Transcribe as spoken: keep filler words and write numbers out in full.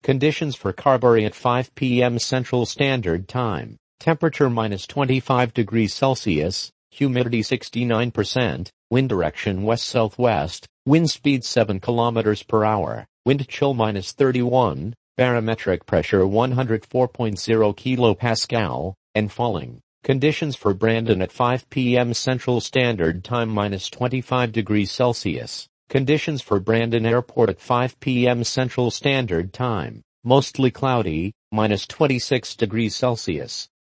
Conditions for Carberry at five p m Central Standard Time. Temperature minus twenty-five degrees Celsius, humidity sixty-nine percent, wind direction west-southwest, wind speed seven kilometers per hour, wind chill minus thirty-one, barometric pressure one hundred four point zero kilopascal, and falling. Conditions for Brandon at five p m Central Standard Time minus twenty-five degrees Celsius. Conditions for Brandon Airport at five p m Central Standard Time. Mostly cloudy, minus twenty-six degrees Celsius.